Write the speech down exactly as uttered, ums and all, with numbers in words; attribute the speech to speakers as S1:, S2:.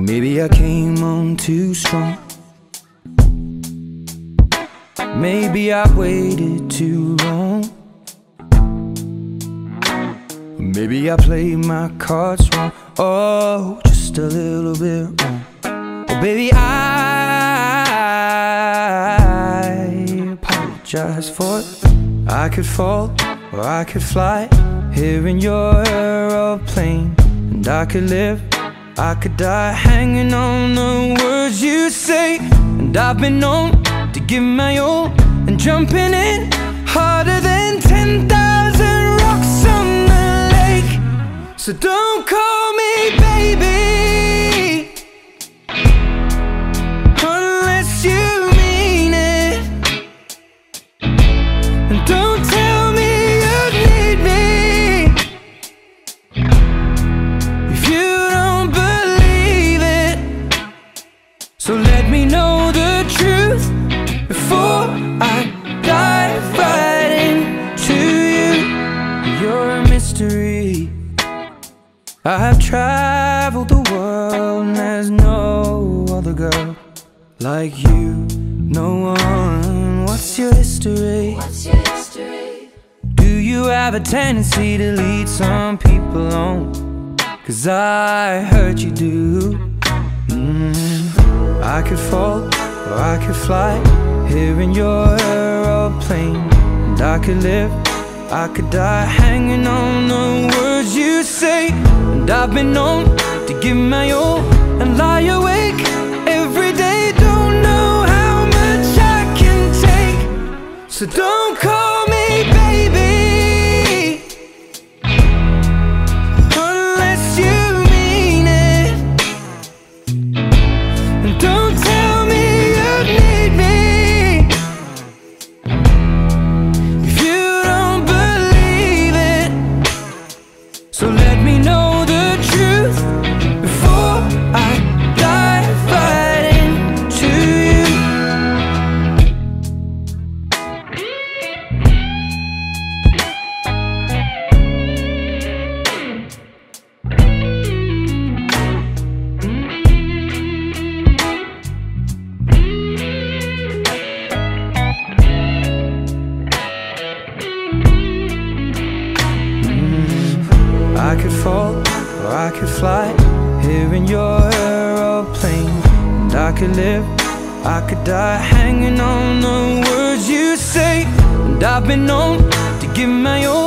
S1: Maybe I came on too strong. Maybe I waited too long. Maybe I played my cards wrong. Oh, just a little bit wrong. Oh, baby, I apologize for it. I could fall or I could fly here in your aeroplane, and I could live, I could die hanging on the words you say. And I've been known to give my all and jumping in harder than ten thousand rocks on the lake. So don't call me baby unless you mean it, and don't tell me you need me if you don't believe it. So let me know the truth before I dive right into you. You're a mystery. I have traveled the world and there's no other girl like you. No one. What's your history?
S2: What's your history?
S1: Do you have a tendency to lead some people on? 'Cause I heard you do. mm. I could fall or I could fly here in your aeroplane, and I could live, I could die hanging on the words you say. And I've been known to give my all and lie awake every day. Don't know how much I can take. So don't call me baby unless you mean it, and don't tell me you need me if you don't believe it. So let me know the truth before I dive right into you. I could fall or I could fly here in your aeroplane, and I could live, I could die hanging on the words you say. And I've been known to give my all